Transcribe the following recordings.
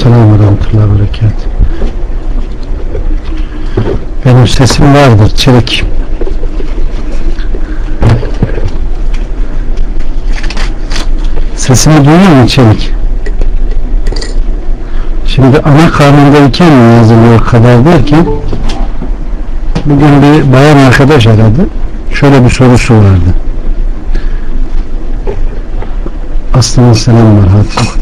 Aleykümselam ve rahmetullahi ve berekatuhu. Benim sesim vardır çelik. Sesimi duyuyor mu çelik? Şimdi ana karnındayken mi yazılıyor kader derken bugün bir bayan arkadaş aradı. Şöyle bir sorusu vardı. Aslında selam var Hatim.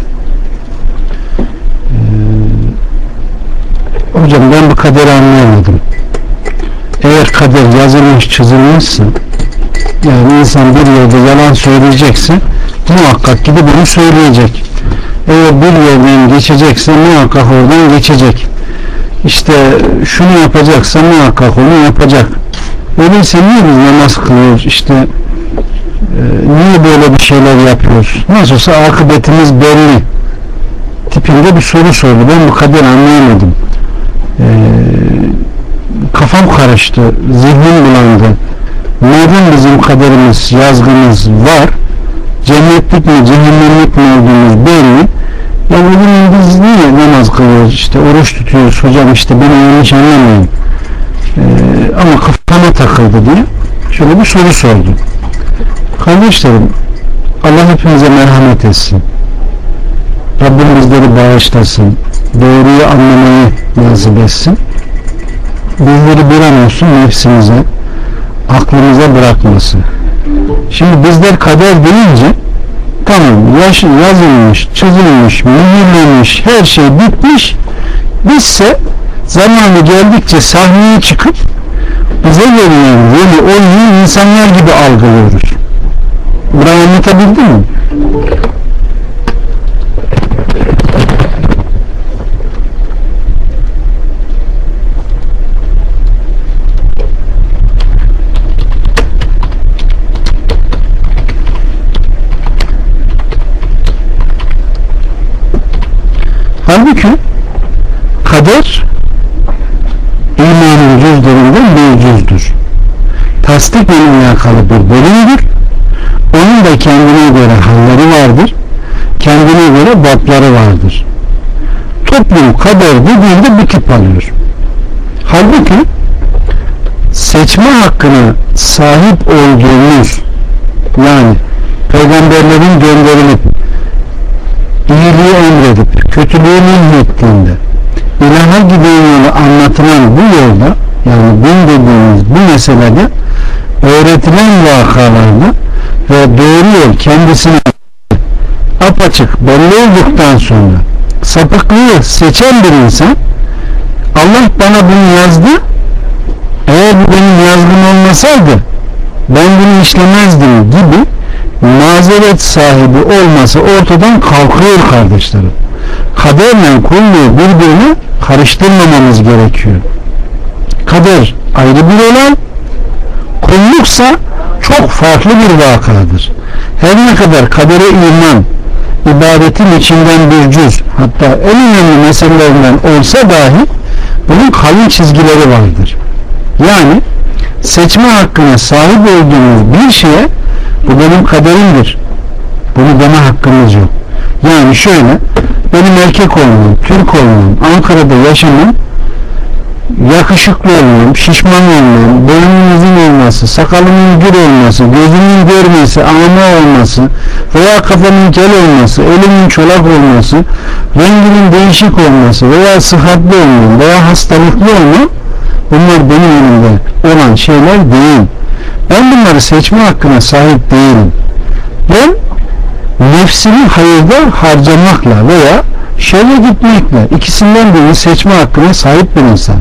Hocam ben bu kaderi anlayamadım. Eğer kader yazılmış çizilmişse, yani insan bir yerde yalan söyleyecekse muhakkak gidip bunu söyleyecek. Eğer bir yerden geçecekse muhakkak oradan geçecek. İşte şunu yapacaksa muhakkak onu yapacak. Öyleyse niye biz namaz kılıyoruz? İşte niye böyle bir şeyler yapıyoruz? Nasıl olsa akıbetimiz belli tipinde bir soru sordu. Ben bu kaderi anlayamadım. Kafam karıştı, zihnim bulandı. Neden bizim kaderimiz, yazgımız var? Cennetlik mi, cehennemlik mi olduğumuz belli. Yani bugün biz niye namaz kılıyoruz, işte oruç tutuyoruz hocam, işte beni yanlış anlamayın. Ama kafama takıldı diye şöyle bir soru sordu. Kardeşlerim, Allah hepimize merhamet etsin. Rabbim bizleri bağışlasın. Doğruyu anlamayı nasip etsin. Bizleri bir an olsun nefsimize, aklımıza bırakmasın. Şimdi bizler kader deyince tamam, yazılmış, çizilmiş, mühürlenmiş, her şey bitmiş. Bizse zamanı geldikçe sahneye çıkıp bize verilen yeni oyunu insanlar gibi algılıyoruz. Burayı anlatabildim mi? Halbuki kader imanın cüzlerinden bir cüzdür. Tasdikle alakalı bir bölümdür. Onun da kendine göre halleri vardır. Kendine göre babları vardır. Toplum kader dediğinde bir tip alıyor. Halbuki seçme hakkına sahip olduğumuz, yani peygamberlerin gönderilip iyiliği emredip kötülüğü nehyettiğinde ilaha giden yolu anlatılan bu yolda, yani din dediğimiz bu meselede öğretilen vakalarda ve doğru yol kendisine apaçık belli olduktan sonra sapıklığı seçen bir insan, Allah bana bunu yazdı, eğer bu benim yazgım olmasaydı ben bunu işlemezdim gibi mazeret sahibi olması ortadan kalkıyor kardeşlerim. Kaderle kulluğu birbirine karıştırmamamız gerekiyor. Kader ayrı bir olay, kulluksa çok farklı bir vakadır. Her ne kadar kadere iman ibadetin içinden bir cüz, hatta en önemli meselelerinden olsa dahi bunun kalın çizgileri vardır. Yani seçme hakkına sahip olduğumuz bir şeye bu benim kaderimdir, bunu deme hakkımız yok. Yani şöyle, benim erkek olmam, Türk olmam, Ankara'da yaşamam, yakışıklı olmam, şişman olmam, boynumun uzun olması, sakalımın gür olması, gözümün görmesi, ama olması veya kafamın kel olması, elimin çolak olması, renginin değişik olması veya sıhhatli olmam veya hastalıklı olmam, bunlar benim elimde olan şeyler değil. Ben bunları seçme hakkına sahip değilim. Ben nefsimi hayırda harcamakla veya şerre gitmekle, ikisinden birini seçme hakkına sahip bir insan.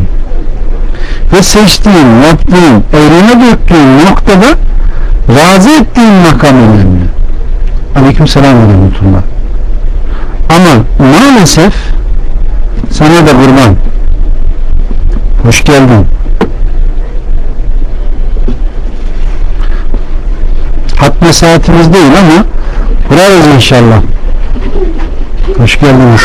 Ve seçtiğim, yaptığım, evrene döktüğüm noktada razı ettiğim makam önemli. Aleykümselam ve rahmetullah. Ama maalesef sana da kurban. Hoş geldin. Hatme saatimiz değil ama kurarız inşallah. Hoş geldiniz.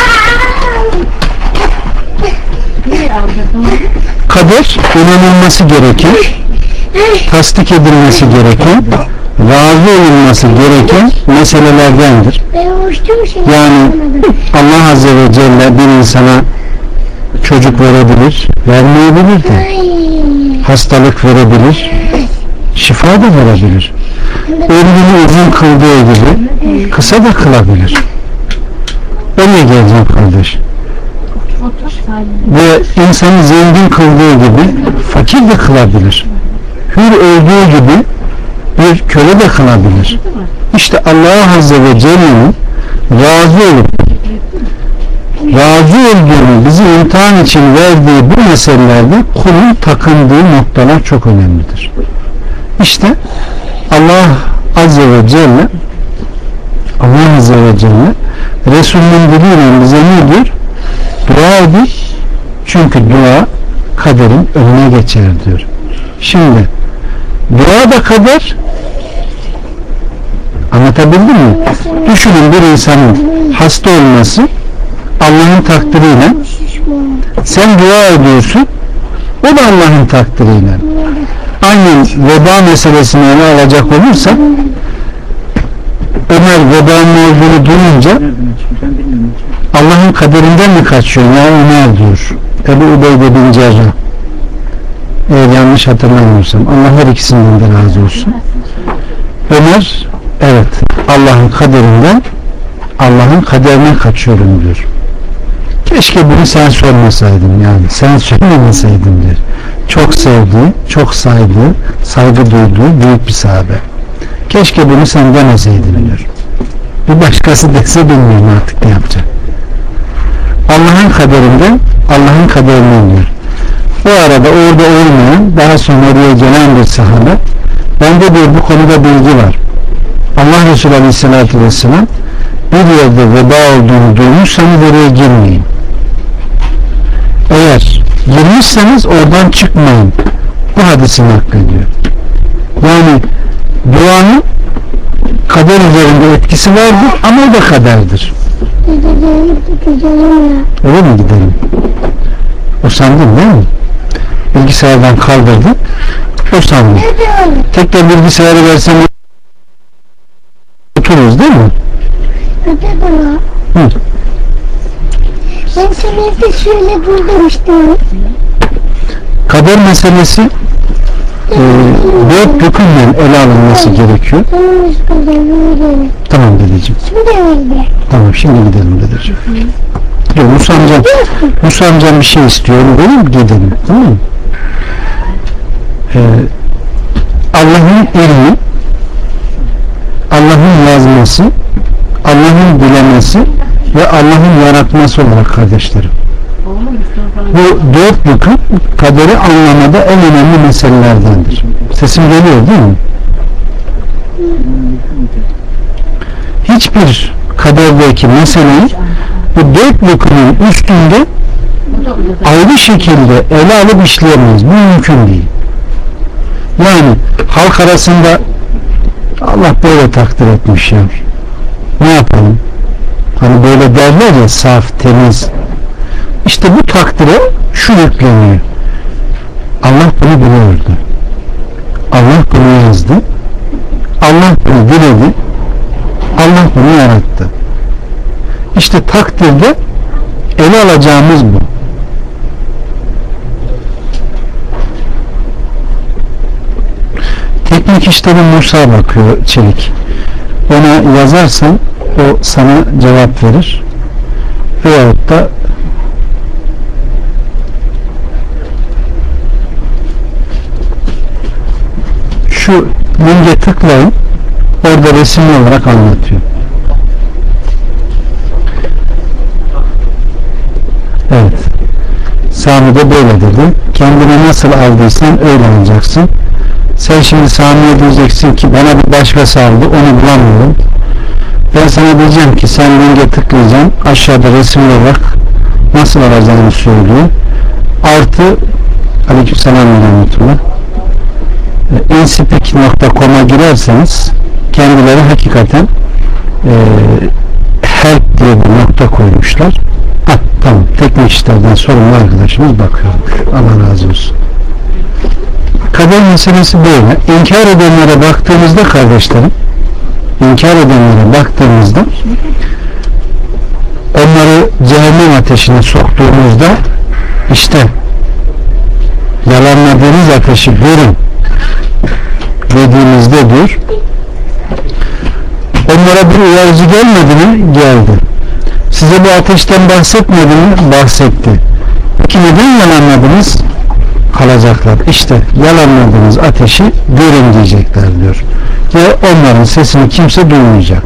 Kader inanılması gerekir. tasdik edilmesi gereken, razı olunması gereken meselelerdendir. Yani Allah Azze ve Celle bir insana çocuk verebilir, vermeyebilir de, hastalık verebilir, şifa da verebilir. Ömrünü uzun kıldığı gibi kısa da kılabilir. Oraya geleceğim kardeş. Ve insanı zengin kıldığı gibi fakir de kılabilir. Hür olduğu gibi bir köle de kılabilir. İşte Allah Azze ve Celle'nin razı olduğunu bizi imtihan için verdiği bu meselelerde kulun takındığı noktalar çok önemlidir. İşte Allah Azze ve Celle Resulünün diliyle bize ne diyor? Dua edin, çünkü dua kaderin önüne geçer diyor. Şimdi dua da kader, anlatabildim mi? Düşünün, bir insanın hasta olması Allah'ın takdiriyle, sen dua ediyorsun, o da Allah'ın takdiriyle. Aynen veba meselesini ele alacak olursa, Ömer vebanın olduğunu duyunca Allah'ın kaderinden mi kaçıyor ya Ömer diyor. Ebu Ubeyde bin Cerrah, eğer yanlış hatırlamıyorsam, Allah her ikisinden de razı olsun. Ömer, evet, Allah'ın kaderinden, Allah'ın kaderine kaçıyorum diyor. Keşke bunu sen sormasaydın, yani sen söylemeseydin diyor. Çok sevdiği, çok saydığı, saygı duyduğu büyük bir sahabe. Keşke bunu sen demeseydin diyor. Bir başkası dese bilmiyorum artık ne yapacak. Allah'ın kaderinden, Allah'ın kaderinden diyor. Bu arada orada olmayan, daha sonra oraya gelen bir sahabe, bende diyor bu konuda bilgi var. Allah Resulü Aleyhisselatü Vesselam bir yerde veba olduğunu duymuşsanız oraya girmeyin. Eğer girmişseniz oradan çıkmayın. Bu hadisin naklediyor. Yani duanın kader üzerinde etkisi vardır ama o da kaderdir. Öyle mi gidelim? O sandın değil mi? Bilgisayardan kaldırdın. O sandın. Tekrar bilgisayarı versem otururuz değil mi? Hı. Ben seni de şöyle buldum işte. Kader meselesi dört rükünle ele alınması gerekiyor. Tamam dedeciğim. Tamam, şimdi gidelim dedeciğim. Yok, Musa amcam bir şey istiyor. Onu gidelim. Tamam mı? Allah'ın ilmi, Allah'ın yazması, Allah'ın dilemesi ve Allah'ın yaratması olarak kardeşlerim. Bu dört rükün kaderi anlamada en önemli meselelerdendir. Sesim geliyor değil mi? Hiçbir kaderdeki meseleyi bu dört rükünün üstünde ayrı şekilde ele alıp işleyemeyiz. Bu mümkün değil. Yani halk arasında Allah böyle takdir etmiş ya, ne yapalım? Hani böyle derler ya, saf, temiz. İşte bu takdire şu yükleniyor. Allah bunu biliyordu. Allah bunu yazdı. Allah bunu diledi. Allah bunu yarattı. İşte takdirde ele alacağımız bu. Teknik işleri Musa bakıyor, Çelik. Ona yazarsan o sana cevap verir. Veyahut da şu linke tıklayın, orada resimli olarak anlatıyor. Evet, Sami de böyle dedi. Kendini nasıl aldıysan öyle alacaksın. Sen şimdi Sami'ye diyeceksin ki bana bir başkası aldı, onu bulamıyorum. Ben sana diyeceğim ki sen linke tıklayacaksın, aşağıda resimli olarak nasıl alacağını söylüyor. Artı aleykümselam ve rahmetullah, inspik.com'a girerseniz kendileri hakikaten help diye bir nokta koymuşlar. Tamam, teknik işlerden sorumlu arkadaşımız bakıyormuş. Allah razı olsun. Kader meselesi böyle. İnkar edenlere baktığımızda kardeşlerim, inkar edenlere baktığımızda, onları cehennem ateşine soktuğumuzda, işte yalanladığınız ateşi görün dediğimizde diyor, onlara bir uyarıcı gelmedi mi? Geldi. Size bu ateşten bahsetmedi mi? Bahsetti. Peki neden yalanladınız? Kalacaklar. İşte yalanladığınız ateşi görün diyecekler diyor. Ve onların sesini kimse duymayacak.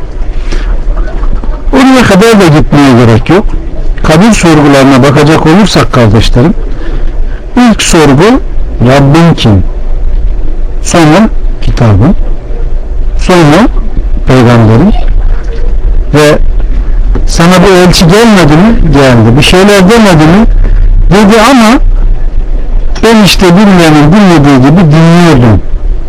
Oraya kadar da gitmeye gerek yok. Kabir sorgularına bakacak olursak kardeşlerim, ilk sorgu Rabbin kim? Sonra kitabın, sonra peygamberin ve sana bu elçi gelmedi mi? Geldi. Bir şeyler demedi mi? Dedi ama ben işte birilerinin dinlediği gibi dinliyordum.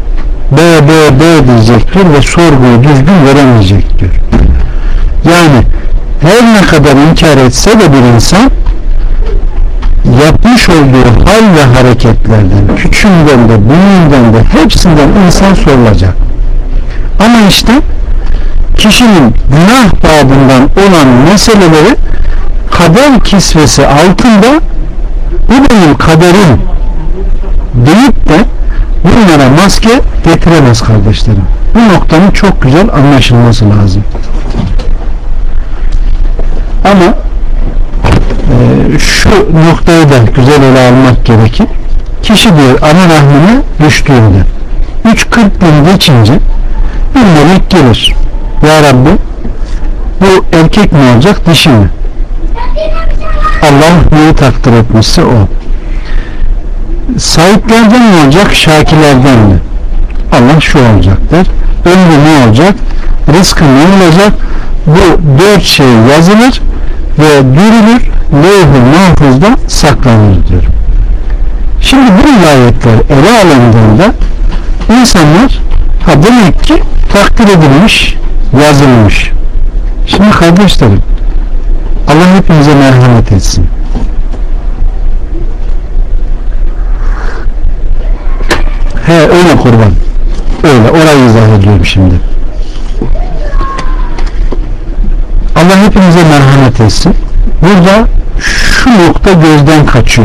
B diyecektir ve sorguyu düzgün veremeyecek diyor. Yani her ne kadar inkar etse de bir insan yapmış olduğu hal ve hareketlerden, küçüğünden de büyüğünden de hepsinden insan sorulacak. Ama işte kişinin günah babından olan meseleleri kader kisvesi altında bu benim kaderim deyip de bunlara maske getiremez kardeşlerim. Bu noktanın çok güzel anlaşılması lazım. Ama şu noktayı da güzel ele almak gerekir. Kişi diyor ana rahmine düştüğünde 3-40 gün geçince bir melek gelir. Ya Rabbi, bu erkek mi olacak, dişi mi? Allah neyi takdir etmişse o. Sahiplerden mi olacak, şakirlerden mi? Allah şu olacak der. Ömrü ne olacak, rızkı ne olacak? Bu 4 şey yazılır ve dürülür, levh-i mahfuzda saklanır diyor. Şimdi bu ayetler ele alındığında insanlar demek ki takdir edilmiş, yazılmış. Şimdi kardeşlerim, Allah hepimize merhamet etsin. Öyle kurban. Öyle. Orayı izah ediyorum şimdi. Allah hepimize merhamet etsin. Burada şu nokta gözden kaçıyor.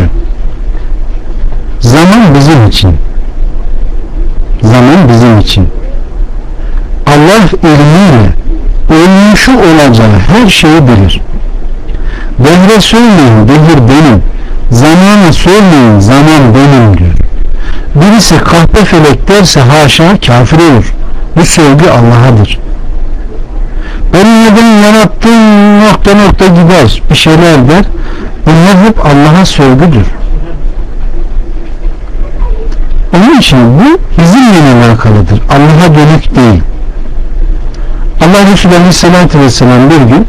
Zaman bizim için. Zaman bizim için. Allah ilmiyle olmuşu olacağı her şeyi bilir. Dehre söyleyin, dehir benim. Zamana söyleyin, zaman benim diyor. Birisi kahpe felek derse haşa kafir olur. Bu sövgü Allah'adır. Benim neden yarattığım nokta gider, bir şeyler der. Bunlar hep Allah'a sövgüdür. Onun için bu bizimle alakalıdır. Allah'a dönük değil. Allah Resulü Aleyhisselatü Vesselam bir gün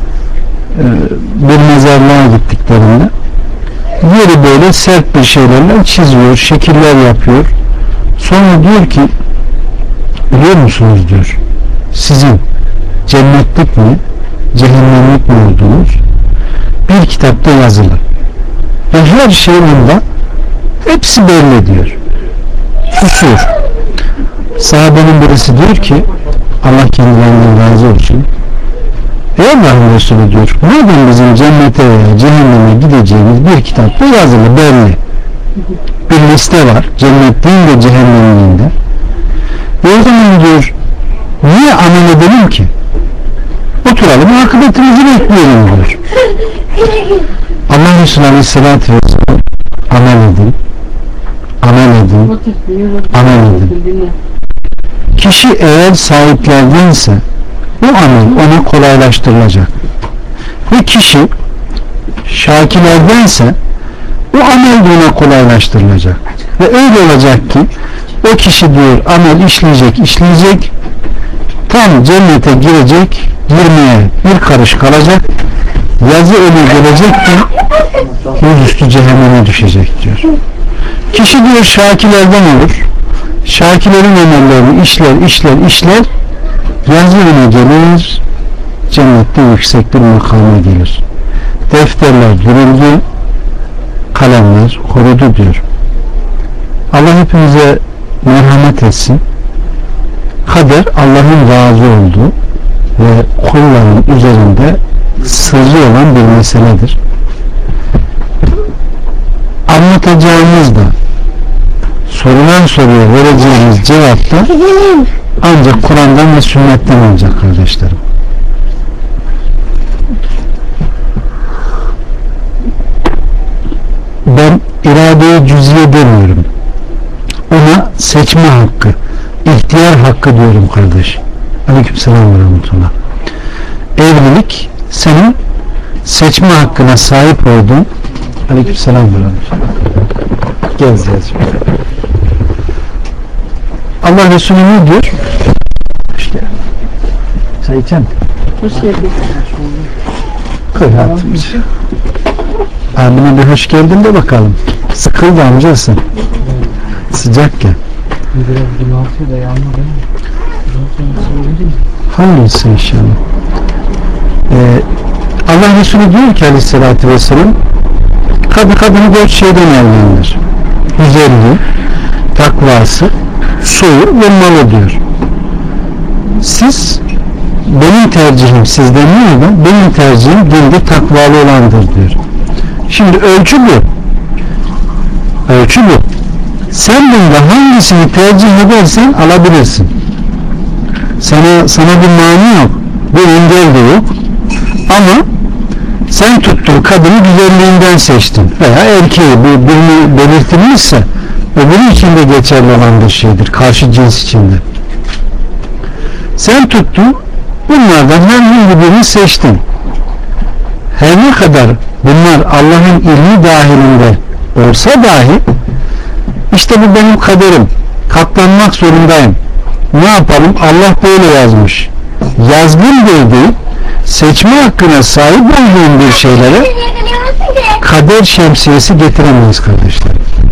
bir mezarlığa gittiklerinde yeri böyle sert bir şeylerle çiziyor, şekiller yapıyor. Sonra diyor ki, biliyor musunuz diyor, sizin cennetlik mi, cehennemlik mi olduğunuz bir kitapta yazılı. Ve her şey bunda, hepsi belli diyor. Susuyor. Sahabenin birisi diyor ki, Allah kendilerinden razı olsun, ey Allah'ın Resulü diyor, madem bizim cennete veya cehenneme gideceğimiz bir kitapta yazılı, belli bir liste var, cennetliğin de cehennemliğin de, o zaman diyor niye amel edelim ki? Oturalım, akıbetimizi bekleyelim diyor. Allah Resulü Aleyhisselatü Vesselam amel edin, amel edin, amel edin. Kişi eğer sahiplerdense bu amel ona kolaylaştırılacak. Bu kişi şakilerdense bu amel de ona kolaylaştırılacak. Ve öyle olacak ki o kişi diyor amel işleyecek, tam cennete girecek, girmeye bir karış kalacak, yazı önü gelecek ki yüzüstü cehenneme düşecek diyor. Kişi diyor şakilerden olur. Şakilerin amellerini işler, yazı önüne gelir, cennette yüksek bir makama gelir. Defterler dürüldü, kalemler kurudu diyor. Allah hepimize merhamet etsin. Kader Allah'ın razı olduğu ve kulların üzerinde sırrı olan bir meseledir. Anlatacağımız da sorulan soruya vereceğimiz cevap da ancak Kur'an'dan ve sünnetten olacak kardeşlerim. Ben irade-i cüziye demiyorum. Ona seçme hakkı, ihtiyar hakkı diyorum kardeş. Aleykümselam ve rahmetullah. Evlilik senin seçme hakkına sahip olduğun. Aleykümselam ve rahmetullah. Gel ziyacım. Allah Resulü ne diyor? Hoş geldin. Çay içen. Hoş geldin. Koy hayatımızı. Abine bir hoş geldin de bakalım. Sıkıldı amcası. Sıcak ya. Biraz bunaltıyor da yanma değil mi? Hangisi inşallah. Allah Resulü diyor ki aleyhissalatü vesselam, kadını 4 şeyden evlenir. Güzelliği, takvası, soyu ve malı diyor. Siz, benim tercihim sizden ne olur? Benim tercihim dinde takvalı olandır diyor. Şimdi ölçü bu. Ölçü bu. Sen bunda hangisini tercih edersen alabilirsin. Sana bir mani yok. Bir engel de yok. Ama sen tuttun kadını güzelliğinden seçtin. Veya erkeği birini belirtilmişse öbürü için de geçerli olan bir şeydir. Karşı cins içinde. Sen tuttun, bunlardan herhangi birini seçtin. Her ne kadar bunlar Allah'ın ilmi dahilinde olsa dahi işte bu benim kaderim, katlanmak zorundayım, ne yapalım, Allah böyle yazmış, yazgın değil, seçme hakkına sahip olduğum bir şeylere kader şemsiyesi getiremeyiz kardeşler.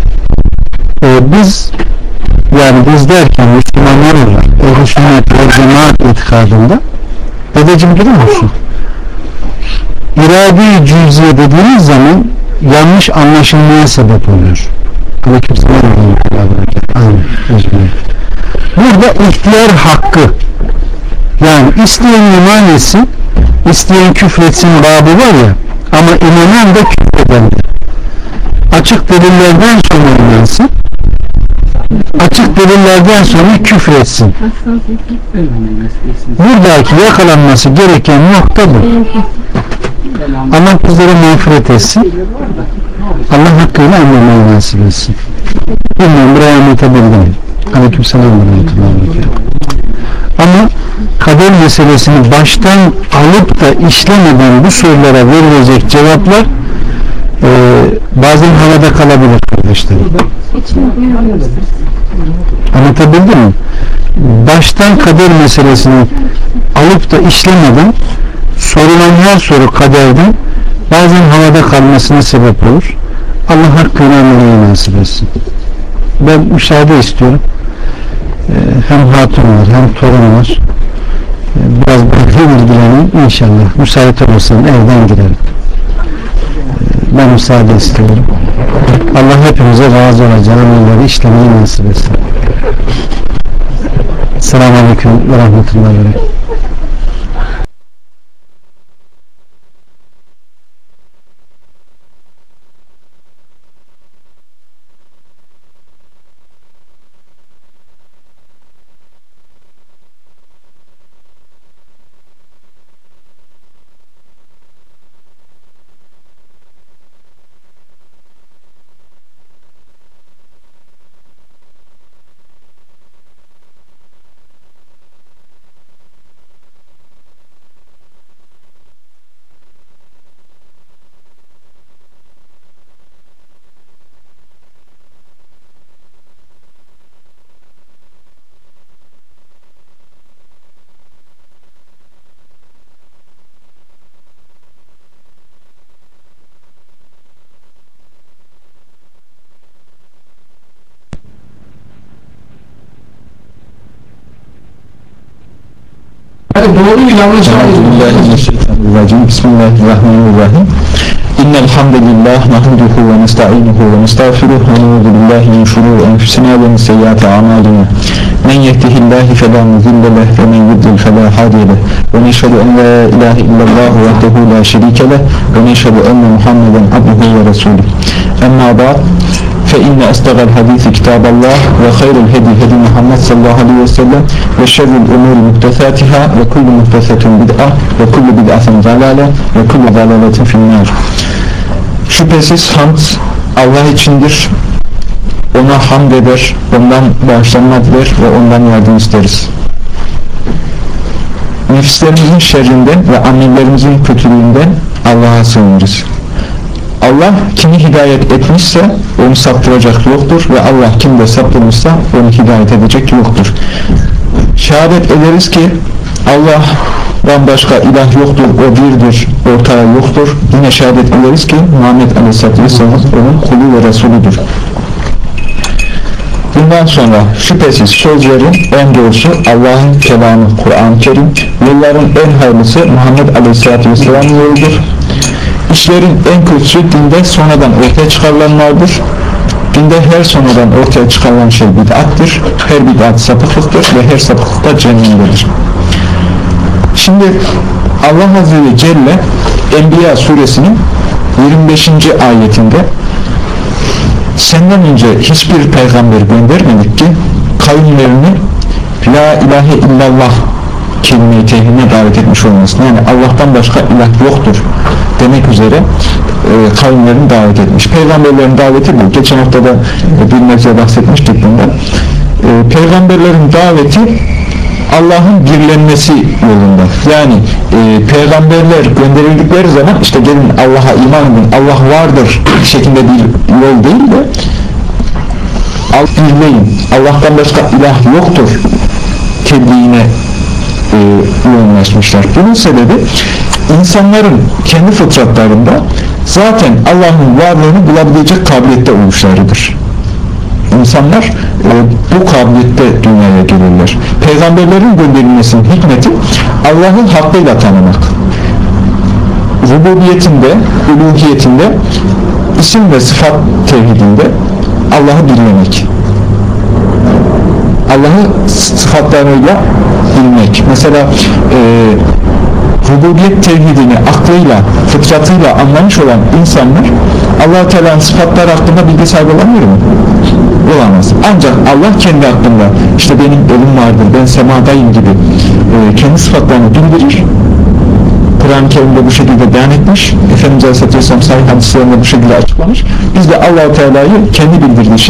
Biz derken Müslümanlar olarak ehl-i sünnet ve cemaat itikadında, dedeciğim durur musun? İrade-i cüziye dediğiniz zaman yanlış anlaşılmaya sebep oluyor. Burada ihtiyar hakkı, yani isteyen iman etsin, isteyen küfretsin babı var ya, ama inanan da küfredendir. Açık delillerden sonra inansın, açık delillerden sonra küfretsin. Buradaki yakalanması gereken nokta bu. Allah bizlere mağfiret etsin. Allah hakkıyla anlamayı nasip etsin. Bilmiyorum, buraya anlatabildim. Aleykümselam ve rahmetullah. Ama kader meselesini baştan alıp da işlemeden bu sorulara verilecek cevaplar bazen havada kalabilir kardeşlerim. Anlatabildim mi? Baştan kader meselesini alıp da işlemeden sorulan her soru kaderden bazen havada kalmasına sebep olur. Allah hakkıyla anlamayı nasip etsin. Ben müsaade istiyorum. Hem hatun var hem torun var. Biraz benimle ilgileneyim inşallah. Müsait olursan evden girerim. Ben müsaade istiyorum. Allah hepimize razı olacağı amelleri işlemeyi nasip etsin. Selamun Aleyküm ve Rahmetullahi ve Berekatuhu. Hadi doğru mu yanlış mı? Bismillahirrahmanirrahim. İnnel hamdelellahi nahmeduhu ve nestainuhu ve nestağfiruhu ve na'udzu billahi min şururi enfusina ve min seyyiati a'malina. Men yehdihillahu fela mudille lehu ve men yudlil fela hadiye lehu. Ve neşhedü en la ilahe illallah vahdehu la şerike lehu ve neşhedü enne Muhammeden abduhu ve resuluh. Emma ba'd. فإن أصدق الحديث كتاب الله وخير الهدي هدي محمد صلى الله عليه وسلم وشر الأمور محدثاتها وكل محدثة بدعة وكل بدعة ضلالة وكل ضلالة في النار. Şüphesiz hamd Allah içindir. Ona hamd eder, ondan bağışlanma diler ve ondan yardım isteriz. Nefislerimizin şerrinden ve amellerimizin kötülüğünden Allah'a sığınırız. Allah kimi hidayet etmişse onu saptıracak yoktur ve Allah kimde saptırmışsa onu hidayet edecek yoktur. Şehadet ederiz ki Allah'dan başka ilah yoktur, o birdir, ortağı yoktur. Yine şehadet ederiz ki Muhammed Aleyhisselatü Vesselam onun kulu ve Resuludur. Bundan sonra şüphesiz sözlerin en doğrusu Allah'ın kelamı Kur'an-ı Kerim, yolların en hayırlısı Muhammed Aleyhisselatü Vesselam yoludur. İşlerin en kötüsü dinde sonradan ortaya çıkarılanlardır. Dinde her sonradan ortaya çıkarılan şey bid'attır. Her bid'at sapıklıktır ve her sapıklık da cehennemdedir. Şimdi Allah Azze ve Celle Enbiya suresinin 25. ayetinde senden önce hiçbir peygamber göndermedik ki kavimlerini La ilahe illallah kelime-i tevhidine davet etmiş olmasın. Yani Allah'tan başka ilah yoktur demek üzere kavimlerini davet etmiş. Peygamberlerin daveti bu. Geçen haftada bir nebze bahsetmiştik bundan. Peygamberlerin daveti Allah'ın birlenmesi yolunda. Yani peygamberler gönderildikleri zaman işte gelin Allah'a iman edin, Allah vardır şeklinde bir yol değil de birleyin, Allah'tan başka ilah yoktur tebliğine yoğunlaşmışlar. Bunun sebebi insanların kendi fıtratlarında zaten Allah'ın varlığını bulabilecek kabiliyette oluşlarıdır. İnsanlar bu kabiliyette dünyaya gelirler. Peygamberlerin gönderilmesinin hikmeti Allah'ı hakkıyla tanımak. Rububiyetinde, uluhiyetinde, isim ve sıfat tevhidinde Allah'ı birlemek. Allah'ı sıfatlarıyla bilmek. Mesela rububiyet tevhidini aklıyla, fıtratıyla anlamış olan insanlar Allah-u Teala'nın sıfatları hakkında bilgi sahibi olamıyor mu? Olamaz. Ancak Allah kendi hakkında işte benim elim vardır, ben semadayım gibi kendi sıfatlarını bildirir. Kur'an-ı Kerim'de bu şekilde beyan etmiş. Efendimiz Aleyhisselatü Vesselam sahih hadislerinde bu şekilde açıklamış. Biz de Allah-u Teala'yı kendi bildirdiği